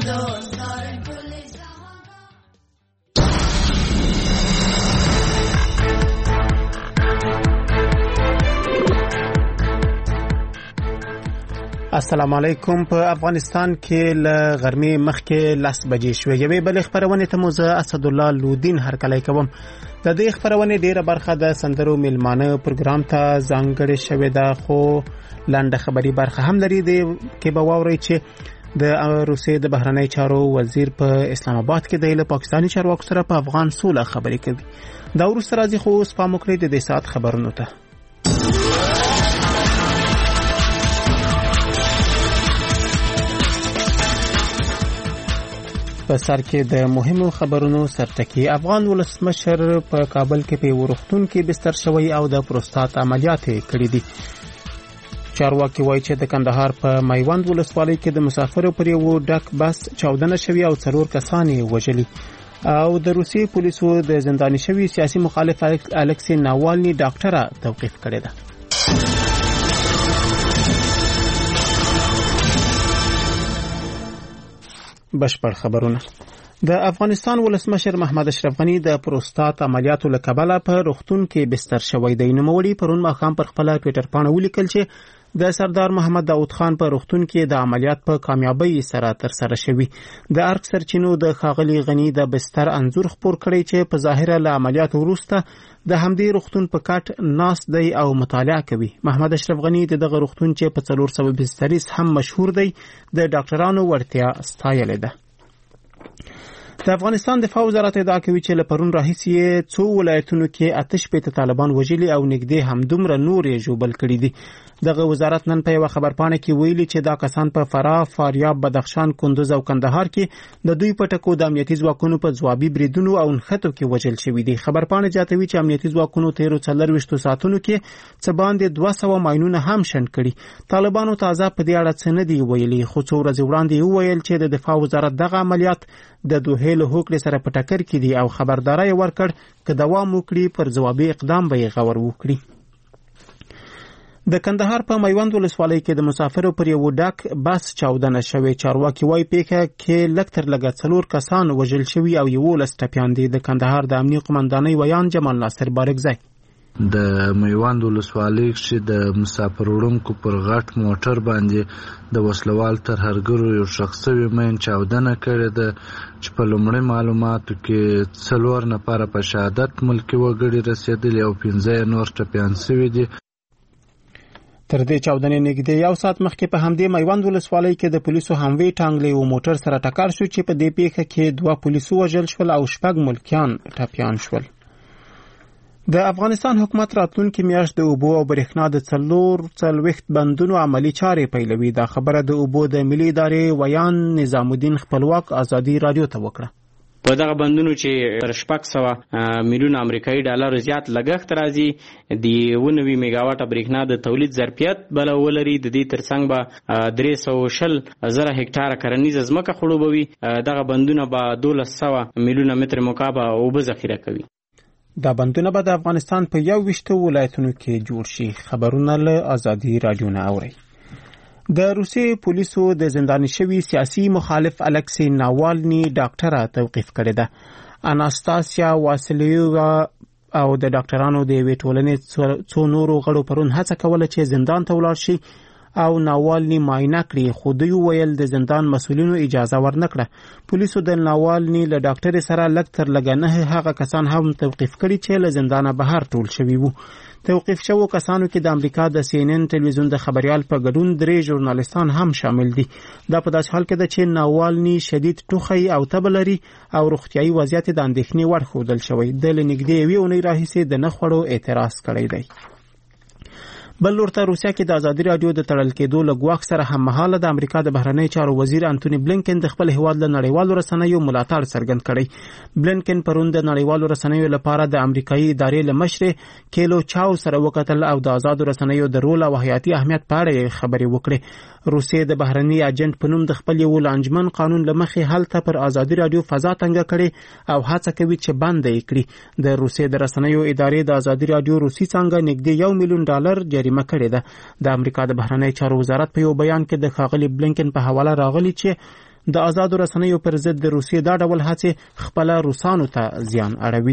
السلام علیکم. په افغانستان کې ل غرمې مخکې 10 بجې شوې. یوې بل خبرونه ته مو زه اسد الله لودین هرکلی کوم. د دې خبرونه ډیره برخه د سندرو ملمانه پروګرام ته ځانګړې شوې ده، خو لاندې خبري برخه هم لري کې به واوري چې د روسیې د بهرنی چارو وزیر په اسلام آباد کې د پاکستاني چارواکو سره په افغان سوله خبرې کوي. دا وروسته راځي، خو اوس پام وکړئ د دې ساعت خبرونو ته. په سر کې د مهمو خبرونو سرټکی. افغان ولسمشر په کابل کې په ورختون کې بستر شوی او د پروستات عملیات کړی دي. چارواکي وایي چې د کندهار په میوند ولسوالۍ کې د مسافرو پر یو ډک بس چاودنه شوی او 4 کسان وژلي. او د روسي پولیسو د زنداني شوی سیاسي مخالف الکسی ناوالني ډاکټره توقیف کړې ده. بشپړ خبرونه. د افغانستان ولسمشر محمد اشرف غنی د پروستات عملیاتو له کبله په روغتون کې بستر شوی دی. نوموړي پرون ماښام پر خپل ټویټر باندې ولیکل چې د سردار محمد داود خان په روغتون کې د عملیات په کامیابی سره ترسره شوی. د ارګ سرچینو د خاغلی غنی د بستر انځور خپور کړی چې په ظاهره له عملیات وروسته د همدې روغتون په کټ ناس دی او مطالعه کوي. محمد اشرف غنی دغه روغتون چې په 400 بستریز هم مشهور دی د ډاکټرانو ورتیا ستایلې ده. د افغانستان دفاع وزارت ادعا کوي چې له پرون راهیسې څو ولایتونو کې آتش په طالبان وژلي او نږدې همدومره نور یې ژوبل کړي دي. دغه وزارت نن په یو خبرپاڼه کې ویلي چې دا کسان په فراه، فاریاب، بدخشان، کندوز او کندهار کې د دوی په ټکو د امنیتي ځواکونو په ځوابي بریدونو او نښتو کې وژل شوي دي. خبرپاڼه زیاتوي چې امنیتي ځواکونو تیرو 24 ساعتونو کې څه باندې 200 ماینونه هم شنډ کړي. طالبانو تازه په دې اړه څه نه دی ویلي، خو څو ورځې وړاندې وویل چې د دفاع وزارت دغه عملیات د دوه له هوکړې سره په ټکر کې دي او خبرداري ورکړ چې دوام وکړي پر ځوابي اقدام به غور وکړي. د کندهار په میوند ولسوالۍ کې د مسافرو پر یو ډک بس چاودنه شوې. چارواکي وایي پیښه کې لږ تر لږه 4 کسان وژل شوي او 11 ټپیان دي. د کندهار د امنیه قومندانۍ ویان جمال ناصر بارکزی د میوند ولسوالۍ کې د مسافر وړونکو پر غټ موټر باندې د وسلوال ترهګرو یو شخصي مین چاودنه کړې ده چې په لومړي معلوماتو کې 4 نفر په شهادت ملکي وګړي رسیدلي او 15 نور ټپیان شوي دي. تر دې چاودنې نږدې یو ساعت مخکې په همدې میوند ولسوالۍ کې د پولیسو هموی ټانګلې او موټر سره ټکر شو چې په دې پیښه کې 2 پولیسو وژل شول او 6 ملکیان ټپیان شول. د افغانستان حکومت راتلونکي میاشت د اوبو او برېښنا د 4 بندونو عملی چارې پیلوي. دا خبره د اوبو د ملي ادارې ویان نظام الدین خپلواک ازادي رادیو ته وکړه. په دغه بندونو چې پر 600 میلیون امریکایي ډالر زیات لګښت راځي، د 90 میگاواټ برېښنا د تولید ظرفیت بل ولري. د دې ترڅنګ به 300,000 هکتار کرنیزه ځمکه خړوبوي. دغه بندونه به 1200 میلیون متر مکعب اوبه ذخیره کوي. دا بندونه به د افغانستان په 21 ولایتونو کې جوړ شي. خبرونه له ازادي رادیو نه اوري. د روسي پولیسو د زنداني شوی سیاسي مخالف الکسی ناوالني ډاکټره توقیف کړې ده. اناستاسیا واسلیووا او د ډاکټرانو د وی ټولنې څو نورو غړو پرون هڅه کوله چې زندان ته ولاړ شي او ناوالني معاینه کړي، خو دوی ویل د زندان مسؤلینو اجازه ورنکړه. پولیسو د ناوالني له ډاکټر سره لږ تر لږه نه هغه کسان هم توقیف کړي چې له زندانه بهر ټول شوي وو. توقیف شوو کسانو کې د امریکا د CNN ټلویزیون د خبريال په ګډون 3 ژورنالیستان هم شامل دي. دا په داسې حال کې ده چې ناوالني شدید ټوخی او تبه لري او روغتيایي وضعیت د اندېښنې وړ ښودل شوی. د لنګدې وی اونۍ راهیسې د نخړو اعتراض کړی دی. بل ورته روسیا کې د ازادي رادیو د تړل کېدو له ګواښ سره هم مهاله د امریکا د بهرنی چارو وزیر انټونی بلینکن د خپل هیواد له نړیوالو رسنیو ملاتړ څرګند کړی. بلینکن پرون د نړیوالو رسنیو لپاره د امریکایي ادارې له مشر کیلو چاو سره وکتل او د آزادو رسنیو د رول او حیاتي اهمیت په اړه خبرې وکړې. روسیې د بهرنی ایجنټ په نوم د خپل یو لانجمن قانون لمخې هلته پر ازادي رادیو فضا تنګ کړي او هڅه کوي چې بند یې کړي. د روسیې د رسنیو ادارې د ازادي رادیو روسي څنګه نږدې $1 میلیون جریمه کړې ده. د امریکا د بهرنی چارو وزارت په یو بیان کې د ښاغلي بلینکن په حواله راغلی چې د آزادو رسنیو پر ضد د روسیې دا ډول هڅې خپل روسانو ته زیان اړوي.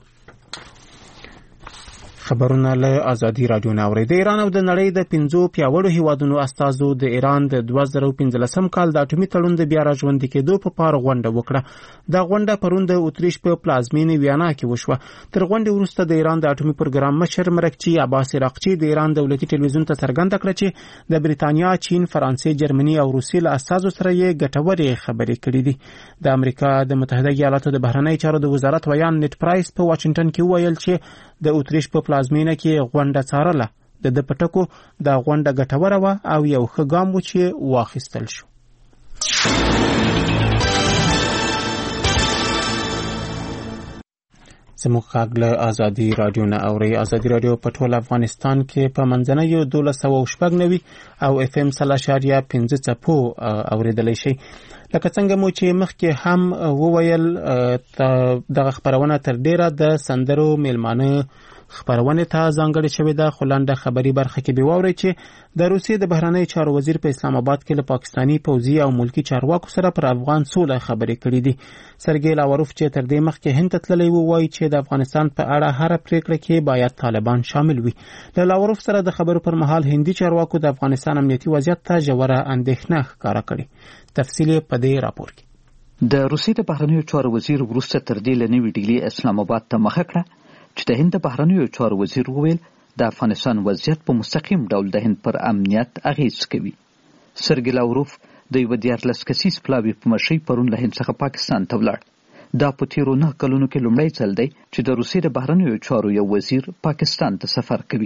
خبرونه له آزادي رادیو نه اوري. د ایران او د نړۍ د 5 پیاوړو هیوادونو استازو د ایران د 2015 کال د اټومي تړون د بیا راژوندي کېدو په اړه غونډه وکړه. دا غونډه پرون د اتریش په پلازمینې ویانا کې وشوه. تر غونډې وروسته د ایران د اټومي پروګرام مشر مرکچی عباس عراقچی د ایران دولتي ټلویزیون ته څرګنده کړه چې د بریتانیا، چین، فرانسې، جرمني او روسیې له استازو سره یې ګټورې خبرې کړې دي. د امریکا د متحده ایالاتو د بهرنی چارو د وزارت ویان نیټ پرایس په واشنگټن کې ویل چې د اتریش په پلازمینه کې غونډه څارله. د پټکو د غونډه ګټوره و او یو ښه ګام و چې واخیستل شو. زموږ غږ له آزادي رادیو نه اوري. آزادي رادیو په ټول افغانستان کې په منځنیو 1290 او اف ام 0.5 څپو اوریدلی شي. لکه څنګه مو چې مخکې هم وویل، دغه خبرونه تر ډیره د سندرو میلمانه خبرونه ته ځانګړې شوې ده. خو لنډه خبري برخه کې به واورئ چې د روسیې د بهرنی چارو وزیر په اسلام آباد کې له پاکستاني پوځي او ملکی چارواکو سره پر افغان سوله خبرې کړې دي. سرګی لاوروف چې تر دې مخکې هند ته تللی و، وایي چې د افغانستان په اړه هر پریکړه کې باید طالبان شامل وي. له لاوروف سره د خبرو پر مهال هندي چارواکو د افغانستان امنیتي وضعیت ته ژوره اندېښنه ښکاره کړې. تفصیل په دې راپور کې. د روسیې د بهرنیو چارو وزیر وروسته تر دې له نوې ډیلي اسلام آباد ته مخه کړه چې د هند د بهرنیو چارو وزیر وویل د افغانستان وضعیت په مستقیم ډول د هند پر امنیت اغیز کوي. سرګی لاوروف د 14 کسیز پلاوي په مشرۍ پرون له هند څخه پاکستان ته ولاړ. دا په تیرو 9 کلونو کې لومړی ځل دی چې د روسیې د بهرنیو چارو یو وزیر پاکستان ته سفر کوي.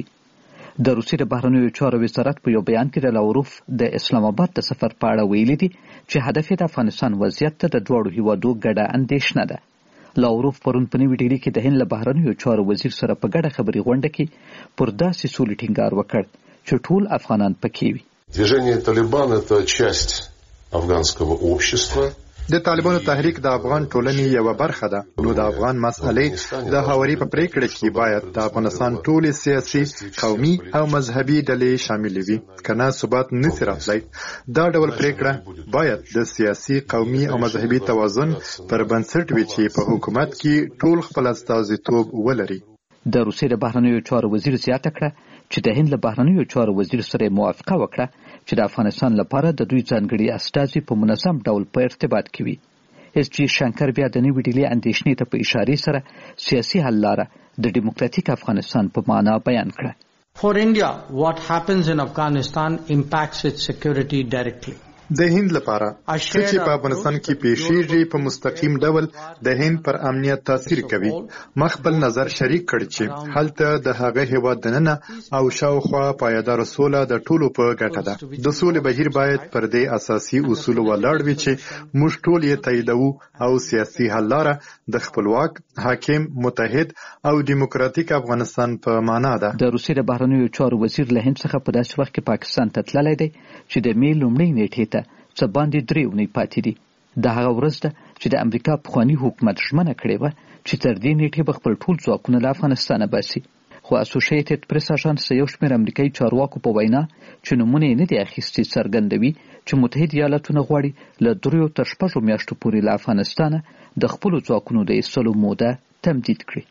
د روسیې د بهرنیو چارو وزارت په یو بیان کې د لاوروف د اسلام آباد د سفر په اړه ویلي دي چې هدف یې د افغانستان وضعیت ته د دواړو هیوادو ګډه اندېښنه ده. لاوروف پرون په نوې ډیلي کې د هند له بهرنیو چارو وزیر سره په ګډه خبري غونډه کې پر داسې سولې ټینګار وکړ چې ټول افغانان پکې وي. Движение «Талибан» — это часть афганского общества. د طالبانو تحریک د افغان ټولنې یوه برخه ده. نو د افغان مسئلې د هواري په پریکړه کې باید د افغانستان ټولې سیاسي، قومي او مذهبي ډلې شامل وي. کنه ثبات نشي راتلی. دا ډول پریکړه باید د سیاسي، قومي او مذهبي توازن پر بنسټ وي چې په حکومت کې ټول خپل استازیتوب ولري. د روسیې د بهرنیو چارو وزیر زیاته کړه چې د هند له بهرنیو چارو وزیر سره موافقه وکړه چې د افغانستان لپاره د دوی ځانګړي استازي په منظم ډول په ارتباط کې وي. اس جی شنکر بیا د نوې ډیلي اندېښنې ته په اشارې سره سیاسي حل لاره د ډیموکراتیک افغانستان په معنا بیان کړه. For India, what happens in Afghanistan impacts its security directly. د هند لپاره څه چې په افغانستان کې پیښیږي په مستقیم ډول د هند پر امنیت تاثیر کوي. ما خپل نظر شریک کړ چې هلته د هغه هیواد دننه او شاوخوا پایدار سوله د ټولو په ګټه ده. د سولې بهیر باید پر دې اساسي اصول ولاړ وي چې موږ ټول یې تاییدوو او سیاسي حل لاره د خپلواک، حاکم، متحد او دیموکراتیک افغانستان په معنا ده. د روسیې د بهرنیو چارو وزیر له هند څخه په داسې وخت کې پاکستان ته تللی دی چې د مې لومړۍ نیټې ته څه باندې 3 اونۍ پاتې دي. د هغه ورځ ده چې د امریکا پخواني حکومت ژمنه کړې وه چې تر دې نیټې به خپل ټول ځواکونه له افغانستانه باسي. خو اسوسییټډ پریس اژانس یو شمېر امریکایي چارواکو په وینا چې نومونه یې نه دي اخیستي څرګندوي چې متحد ایالتونه غواړي له 3 تر 6 میاشتو پورې له افغانستانه د خپلو ځواکونو د ایستلو موده تمدید کړي.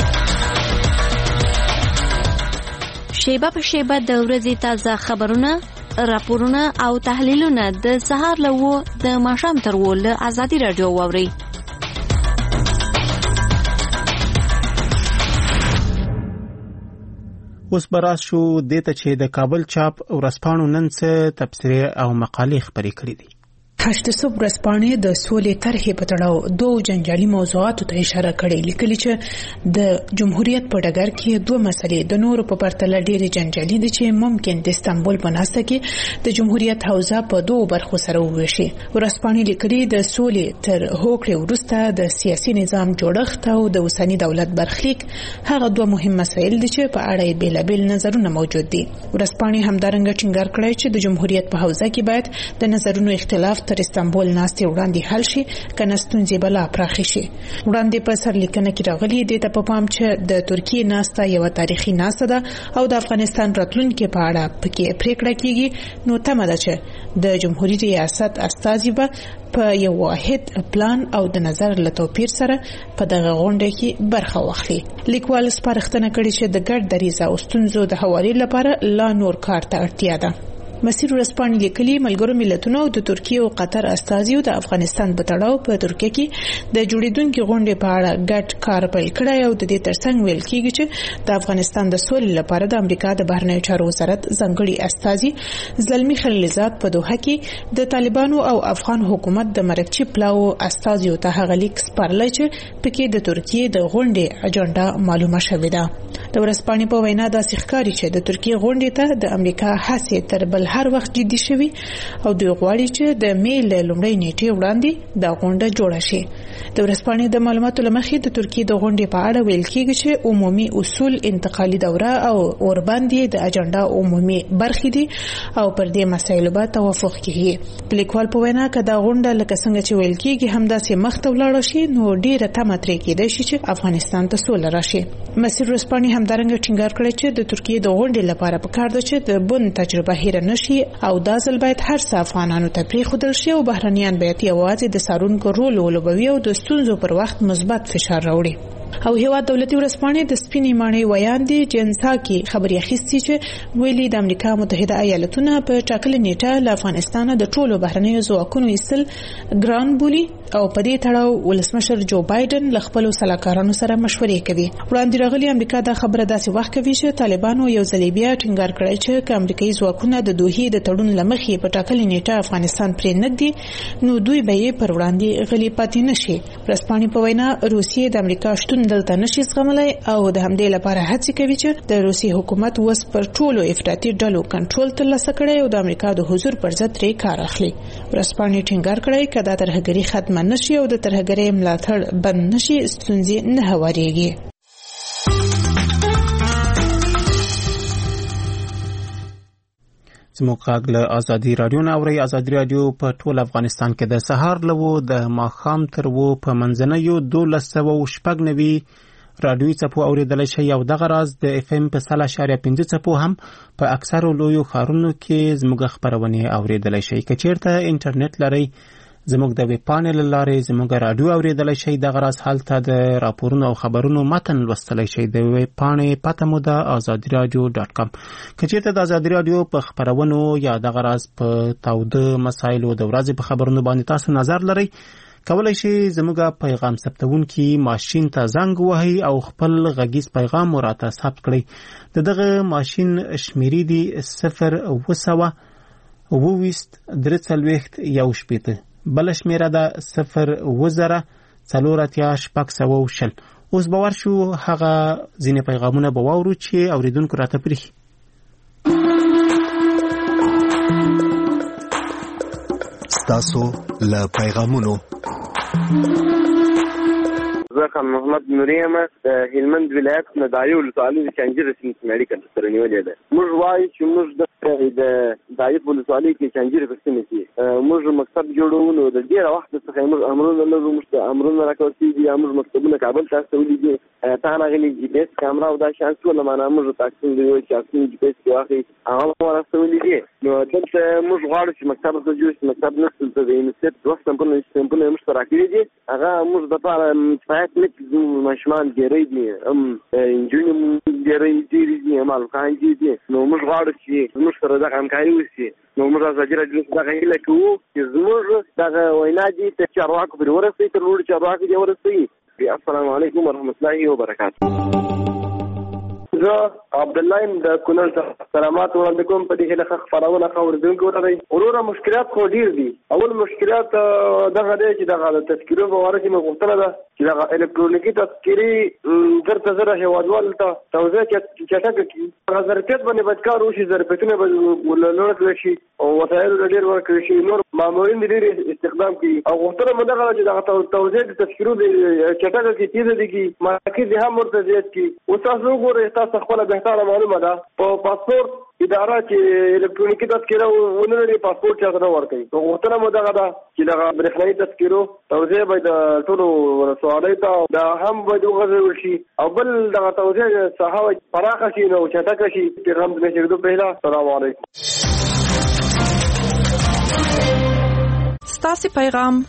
شیبه په شیبه د ورځې تازه خبرونه، راپورونه او تحلیلونه د سهار له 9 د ماښام تر 10 له آزادي رادیو واورئ. اوس براس شو دته چې د کابل چاپ ورځپاڼو نن څه تبصرې او مقالې خپرې کړې دي. هشت صبح ورځپاڼې د سولې طرحې په تړاو 2 جنجالي موضوعاتو ته اشاره کړې. لیکلي چې د جمهوریت په ډګر کې 2 مسلې د نورو په پرتله ډېرې جنجالي دي چې ممکن د استانبول په ناسته کې د جمهوریت حوزه په 2 برخو سره وویشي. ورځپاڼې لیکلي د سولې تر هوکړې وروسته د سیاسي نظام جوړښت او د اوسني دولت برخلیک هغه 2 مهم مسایل دي چې په اړه یې بېلابېل نظرونه موجود دي. ورځپاڼې همدارنګه ټینګار کړی چې د جمهوریت په حوزه کې باید د نظرونو اختلاف تر استانبول ناستې وړاندې حل شي کنه ستونزې بلا پراخي شي. وړاندې په سرلیکنه کې راغلي دي ته په پام چې د ترکیې ناسته یو تاریخي ناسته ده او د افغانستان راتلونکي په اړه پکې پریکړه کیږي، نو تمه ده چې د جمهوریت ریاست استازي به په یو واحد پلان او د نظر له توپیر سره په دغه غونډه کې برخه واخلي. لیکوال سپارښتنه کړې چې د ګډ دریځ او ستونزو د هواري لپاره لا نور کار ته اړتیا ده. مسیر ورځپاڼې لیکلي ملګرو ملتونو او د ترکیې او قطر استازیو د افغانستان په تړاو په ترکیه کې د جوړیدونکو غونډې په اړه ګډ کار پیل کړی او د دې ترڅنګ ویل کیږي چې د افغانستان د سولې لپاره د امریکا د بهرنیو چارو وزارت ځانګړي استازي زلمی خلیلزاد په دوحه کې د طالبانو او افغان حکومت د مرکچی پلاو استازیو ته هغه لیک سپارلی چې پکې د ترکیې د غونډې اجنډا معلومه شوې ده. د ورځپاڼې په وینا داسې ښکاري چې د ترکیې غونډې ته د امریکا هڅې تر بل هر وخت جدي شوي او دوی غواړي چې د می له لومړۍ نیټې وړاندې دا غونډه جوړه شي. د ورځپاڼې د معلوماتو لمخې د ترکیې د غونډې په اړه ویل کېږي چې عمومي اصول انتقالي دوره او اورباندې د اجنډا عمومي برخې دي او پر دې مسایلو به توافق کیږي. د لیکوال په وینا که دا غونډه لکه څنګه چې ویل کېږي همداسې مخ ته ولاړه شي نو ډیره تمه ترې کېدای شي چې افغانستان ته سوله راشي. مسیر ورځپاڼې همدارنګه ټینګار کړی چې د ترکیې د غونډې لپاره پکار ده چې د بن تجربه هېره نشي او دا ځل باید هر څه افغانانو ته پرېښودل شي او بهرنیان باید یوازې د څارونکو رول ولوبوي او د ستونزو پر وخت مثبت فشار راوړي. او هیواد دولتي ورځپاڼې د سپینې ماڼۍ ویاندې جنساکي خبري اخیستي چې ویلي د امریکا متحده ایالاتونه په ټاکلې نیټه له افغانستان د ټولو بهرنیو ځواکونو ایستل ګران بولي او په دې تړاو ولسمشر جو بایدن له خپلو سلاکارانو سره مشورې کوي. وړاندې راغلي امریکا دا خبره داسې وخت کوي چې طالبانو یو ځل بیا ټینګار کړی چې که امریکایي ځواکونه د دوحې د تړون له مخې په ټاکلې نیټه افغانستان پرې نږدي نو دوی به یې پر وړاندې غلي پاتې نشي. ورځپاڼې په وینا روسیې د امریکا شتون دلته نشي زغملای او د همدې لپاره هڅې کوي چې د روسي حکومت وس پر ټولو افراطي ډلو کنټرول ترلاسه کړي او د امریکا د حضور پر ضد ترې کار اخلي. ورځپاڼې ټینګار کړی چې دا ترهګري ختمه نشي او د ترهګرۍ ملاتړ بند نشي ستونزې نه هواريږي. زموږ غږ له ازادي رادیو نه اوري. ازادي رادیو په ټول افغانستان کې د سهار لوو د ماښام تر وو په منځنیو 1290 رادیوي څپو اوریدلی شي او دغه راز د اف ام په 3.5 څپو هم په اکثرو لویو ښارونو کې زموږ خبرونه اوریدلی شي. که چیرته انټرنیټ لري زموږ د ویب پاڼې له لارې زموږ رادیو اوریدلی شي. دغه راز هلته د راپورونو او خبرونو متن لوستلی شي. د ویب پاڼې پته مو ده azadiradio.com. که چیرته د ازادي رادیو په خبرونو یا دغه راز په تاوده مسایلو د ورځې په خبرونو باندې تاسو نظر لرئ کولای شي زموږ پیغام ثبتونکي ماشین ته زنګ وهي او خپل غږیز پیغام راته ثبت کړئ. دغه ماشین شمیرې دي 0202341 بل شمیره ده 02044 اوس به ورشو هغه ځینې پیغامونه به واورو چې اوریدونکو راته پرېښي. ستاسو له پیغامونو زه خان محمد نوري یم د هلمند ولایت نه دایو ولسوالۍ د چنجیر سیمې مېډیکل سره نیولې ده. موږ وایو چې موږ د دایو ولسوالۍ کې چنجیر په سیمه کې موږ مکتب جوړو نو د ډېر وخت څخه موږ امرونه لرو موږ امرونه راکوي دي موږ مکتبونه کابل ته استولې دي تا نه غلي جی پی اس کیمرا او دا شان څه لمانه موږ تاسو دی چې تاسو جی پی اس کې واخلي هغه ورسولې دي نو دلته موږ غواړو چې مکتب ته جوړ شي. مکتب نسل ته د یونیسف دوه سمپل مشترکې دي هغه موږ د لپاره فایت ماشمان ګری دي انجینیر ګری دي مالکان دي نو موږ غواړو چې موږ سره د همکاري وشي. نو موږ ازادي راډیو څخه هیله کوو چې زموږ دغه وینا دي ته چارواکو پر ورسېږي تر لوړ چارواکو دی ورسېږي. السلام علیکم ورحمۃ اللہ وبرکاتہ. زه عبد الله د کونړ څخه سلامات وړاندې کوم. په دې هله خبرونه اوریدونکو ته دی وروره مشکلات خو ډیر دي. اول مشکلات دغه دی چې دغه تذکیرو په واره کې مغوښتنه ده چې دغه الکترونیکي تذکیري درته زره هیوادوال ته توزیع چټکه کړي. هغه ظرفیت باندې باید کار وشي. ظرفیتونه به لوړ کړل شي او وسایل ډېر ورکړل شي. نور مامورین ډېر استخدام کړي او غوښتنه مو دغه چې دغه توزیع د تذکیرو چټکه کړي تیز دي کې مارکیټ هم ورته زیات کړي. او تاسو وګورئ تاسو خپل به معلومه ده په پاسپورت اداره چې الکترونیکي تذکره ونه لري پاسپورت چا سره ورکړي. غوښتنه مو دغه ده چې دغه برېښنایي تذکرو توزیع باید ټولو ولسوالیو ته دا هم باید وغځول شي او بل دغه توزیع ساحه پراخه شي نو چټکه شي. پیغام د نشریدو پهلا السلام علیکم. ستاسو پیغام